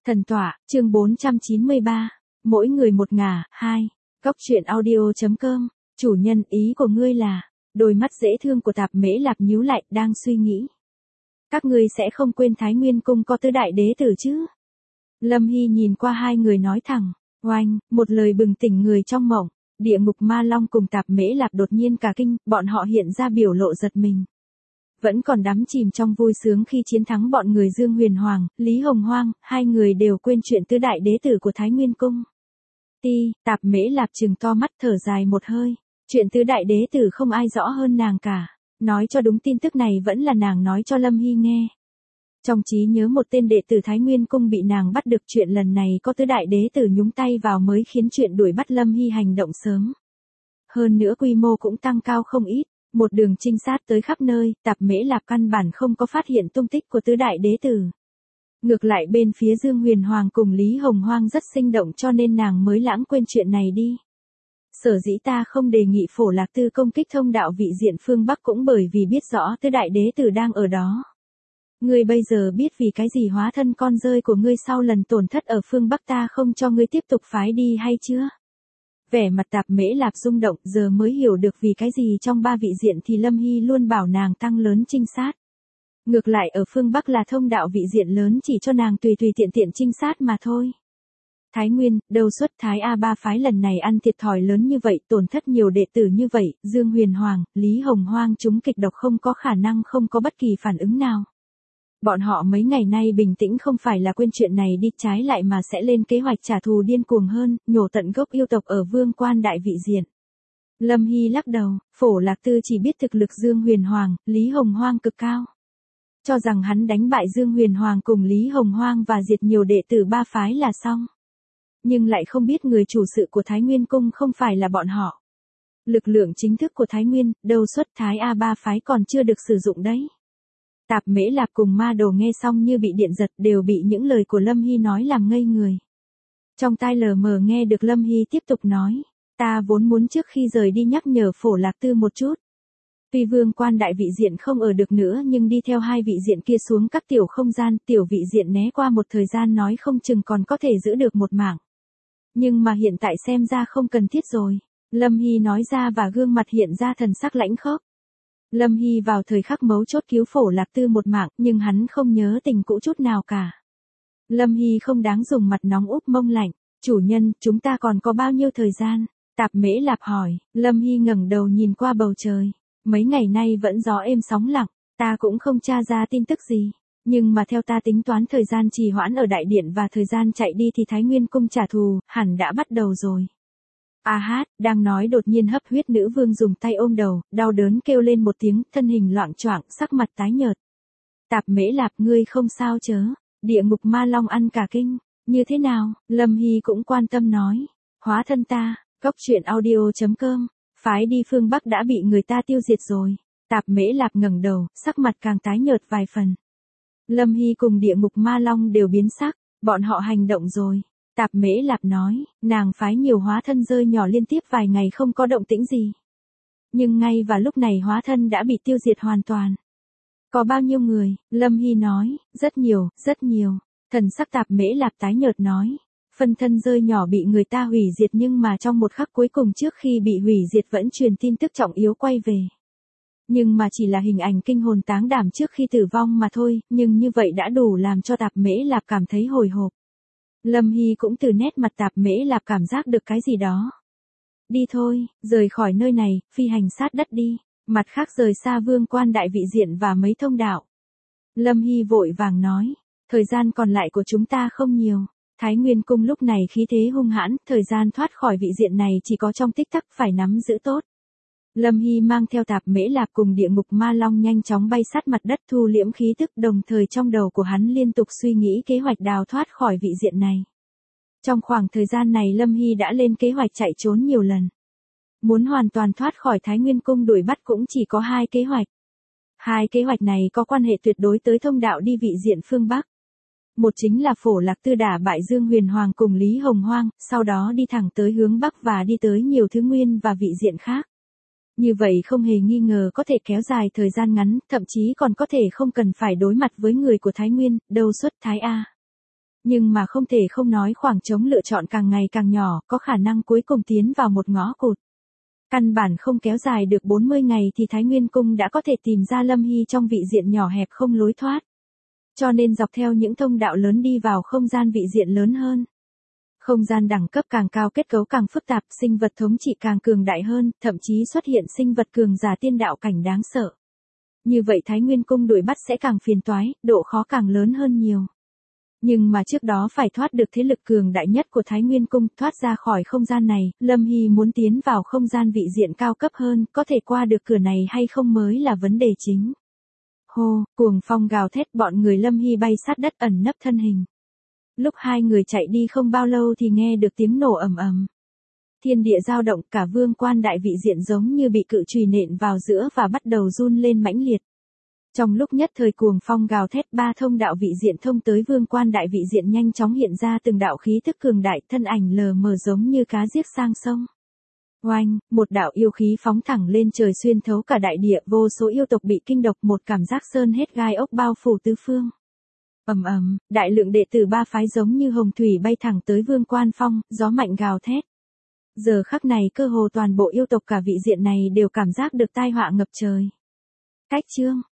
Thần tọa, chương 493. Mỗi người một ngả, 2. Góc truyện audio.com. Chủ nhân, ý của ngươi là, đôi mắt dễ thương của Tạp Mễ Lạp nhíu lại, đang suy nghĩ. Các ngươi sẽ không quên Thái Nguyên Cung có tứ đại đế tử chứ? Lâm Hy nhìn qua hai người nói thẳng, oanh, một lời bừng tỉnh người trong mộng. Địa ngục ma long cùng Tạp Mễ Lạp đột nhiên cả kinh, bọn họ hiện ra biểu lộ giật mình. Vẫn còn đắm chìm trong vui sướng khi chiến thắng bọn người Dương Huyền Hoàng, Lý Hồng Hoang, hai người đều quên chuyện tứ đại đế tử của Thái Nguyên Cung. Tạp Mễ Lạp trừng to mắt thở dài một hơi, chuyện tứ đại đế tử không ai rõ hơn nàng cả, nói cho đúng tin tức này vẫn là nàng nói cho Lâm Hy nghe. Trong trí nhớ một tên đệ tử Thái Nguyên Cung bị nàng bắt được, chuyện lần này có tứ đại đế tử nhúng tay vào mới khiến chuyện đuổi bắt Lâm Hy hành động sớm. Hơn nữa quy mô cũng tăng cao không ít. Một đường trinh sát tới khắp nơi, Tạp Mễ Lạp căn bản không có phát hiện tung tích của tứ đại đế tử. Ngược lại bên phía Dương Huyền Hoàng cùng Lý Hồng Hoang rất sinh động cho nên nàng mới lãng quên chuyện này đi. Sở dĩ ta không đề nghị Phổ Lạc Tư công kích thông đạo vị diện phương Bắc cũng bởi vì biết rõ tứ đại đế tử đang ở đó. Ngươi bây giờ biết vì cái gì hóa thân con rơi của ngươi sau lần tổn thất ở phương Bắc ta không cho ngươi tiếp tục phái đi hay chưa? Vẻ mặt Tạp Mễ Lạp rung động, giờ mới hiểu được vì cái gì trong ba vị diện thì Lâm Hy luôn bảo nàng tăng lớn trinh sát. Ngược lại ở phương Bắc là thông đạo vị diện lớn chỉ cho nàng tùy tiện trinh sát mà thôi. Thái Nguyên, đầu xuất Thái A3 phái lần này ăn thiệt thòi lớn như vậy, tổn thất nhiều đệ tử như vậy, Dương Huyền Hoàng, Lý Hồng Hoang chúng kịch độc không có khả năng không có bất kỳ phản ứng nào. Bọn họ mấy ngày nay bình tĩnh không phải là quên chuyện này đi, trái lại mà sẽ lên kế hoạch trả thù điên cuồng hơn, nhổ tận gốc yêu tộc ở Vương Quan đại vị diện. Lâm Hy lắc đầu, Phổ Lạc Tư chỉ biết thực lực Dương Huyền Hoàng, Lý Hồng Hoang cực cao. Cho rằng hắn đánh bại Dương Huyền Hoàng cùng Lý Hồng Hoang và diệt nhiều đệ tử ba phái là xong. Nhưng lại không biết người chủ sự của Thái Nguyên Cung không phải là bọn họ. Lực lượng chính thức của Thái Nguyên, đầu xuất Thái A3 phái còn chưa được sử dụng đấy. Tạp Mễ Lạp cùng Ma Đồ nghe xong như bị điện giật, đều bị những lời của Lâm Hy nói làm ngây người. Trong tai lờ mờ nghe được Lâm Hy tiếp tục nói, ta vốn muốn trước khi rời đi nhắc nhở Phổ Lạc Tư một chút. Tuy Vương Quan đại vị diện không ở được nữa nhưng đi theo hai vị diện kia xuống các tiểu không gian, tiểu vị diện né qua một thời gian nói không chừng còn có thể giữ được một mạng. Nhưng mà hiện tại xem ra không cần thiết rồi. Lâm Hy nói ra và gương mặt hiện ra thần sắc lãnh khốc. Lâm Hy vào thời khắc mấu chốt cứu Phổ Lạc Tư một mạng, nhưng hắn không nhớ tình cũ chút nào cả. Lâm Hy không đáng dùng mặt nóng úp mông lạnh, chủ nhân, chúng ta còn có bao nhiêu thời gian? Tạp Mễ Lạp hỏi. Lâm Hy ngẩng đầu nhìn qua bầu trời, mấy ngày nay vẫn gió êm sóng lặng, ta cũng không tra ra tin tức gì. Nhưng mà theo ta tính toán thời gian trì hoãn ở đại điện và thời gian chạy đi thì Thái Nguyên Cung trả thù, hẳn đã bắt đầu rồi. Đang nói đột nhiên hấp huyết nữ vương dùng tay ôm đầu, đau đớn kêu lên một tiếng, thân hình loạng choạng, sắc mặt tái nhợt. Tạp Mễ Lạp, ngươi không sao chớ? Địa ngục ma long ăn cả kinh. Như thế nào? Lâm Hy cũng quan tâm nói. Hóa thân ta, góc truyện audio.com. Phái đi phương Bắc đã bị người ta tiêu diệt rồi. Tạp Mễ Lạp ngẩng đầu, sắc mặt càng tái nhợt vài phần. Lâm Hy cùng địa ngục ma long đều biến sắc, bọn họ hành động rồi. Tạp Mễ Lạp nói, nàng phái nhiều hóa thân rơi nhỏ liên tiếp vài ngày không có động tĩnh gì. Nhưng ngay vào lúc này hóa thân đã bị tiêu diệt hoàn toàn. Có bao nhiêu người? Lâm Hy nói, rất nhiều, rất nhiều. Thần sắc Tạp Mễ Lạp tái nhợt nói, phân thân rơi nhỏ bị người ta hủy diệt nhưng mà trong một khắc cuối cùng trước khi bị hủy diệt vẫn truyền tin tức trọng yếu quay về. Nhưng mà chỉ là hình ảnh kinh hồn táng đảm trước khi tử vong mà thôi, nhưng như vậy đã đủ làm cho Tạp Mễ Lạp cảm thấy hồi hộp. Lâm Hy cũng từ nét mặt Tạp Mễ Lạp cảm giác được cái gì đó. Đi thôi, rời khỏi nơi này, phi hành sát đất đi, mặt khác rời xa Vương Quan đại vị diện và mấy thông đạo. Lâm Hy vội vàng nói, thời gian còn lại của chúng ta không nhiều. Thái Nguyên Cung lúc này khí thế hung hãn, thời gian thoát khỏi vị diện này chỉ có trong tích tắc, phải nắm giữ tốt. Lâm Hy mang theo Tạp Mễ Lạp cùng địa ngục ma long nhanh chóng bay sát mặt đất thu liễm khí tức, đồng thời trong đầu của hắn liên tục suy nghĩ kế hoạch đào thoát khỏi vị diện này. Trong khoảng thời gian này Lâm Hy đã lên kế hoạch chạy trốn nhiều lần. Muốn hoàn toàn thoát khỏi Thái Nguyên Cung đuổi bắt cũng chỉ có hai kế hoạch. Hai kế hoạch này có quan hệ tuyệt đối tới thông đạo đi vị diện phương Bắc. Một chính là Phổ Lạc Tư đả bại Dương Huyền Hoàng cùng Lý Hồng Hoang, sau đó đi thẳng tới hướng Bắc và đi tới nhiều thứ nguyên và vị diện khác. Như vậy không hề nghi ngờ có thể kéo dài thời gian ngắn, thậm chí còn có thể không cần phải đối mặt với người của Thái Nguyên, đầu xuất Thái A. Nhưng mà không thể không nói khoảng trống lựa chọn càng ngày càng nhỏ, có khả năng cuối cùng tiến vào một ngõ cụt. Căn bản không kéo dài được 40 ngày thì Thái Nguyên Cung đã có thể tìm ra Lâm Hy trong vị diện nhỏ hẹp không lối thoát. Cho nên dọc theo những thông đạo lớn đi vào không gian vị diện lớn hơn. Không gian đẳng cấp càng cao, kết cấu càng phức tạp, sinh vật thống trị càng cường đại hơn, thậm chí xuất hiện sinh vật cường giả tiên đạo cảnh đáng sợ. Như vậy Thái Nguyên Cung đuổi bắt sẽ càng phiền toái, độ khó càng lớn hơn nhiều. Nhưng mà trước đó phải thoát được thế lực cường đại nhất của Thái Nguyên Cung, thoát ra khỏi không gian này, Lâm Hy muốn tiến vào không gian vị diện cao cấp hơn, có thể qua được cửa này hay không mới là vấn đề chính. Hô, cuồng phong gào thét, bọn người Lâm Hy bay sát đất ẩn nấp thân hình. Lúc hai người chạy đi không bao lâu thì nghe được tiếng nổ ầm ầm. Thiên địa dao động, cả vương quan đại vị diện giống như bị cự chùy nện vào giữa và bắt đầu run lên mãnh liệt. Trong lúc nhất thời cuồng phong gào thét, ba thông đạo vị diện thông tới vương quan đại vị diện nhanh chóng hiện ra từng đạo khí tức cường đại, thân ảnh lờ mờ giống như cá giết sang sông. Oanh, một đạo yêu khí phóng thẳng lên trời xuyên thấu cả đại địa, vô số yêu tộc bị kinh độc, một cảm giác sơn hết gai ốc bao phủ tứ phương. Ầm ầm, đại lượng đệ tử ba phái giống như hồng thủy bay thẳng tới vương quan phong, gió mạnh gào thét. Giờ khắc này cơ hồ toàn bộ yêu tộc cả vị diện này đều cảm giác được tai họa ngập trời. Cách chương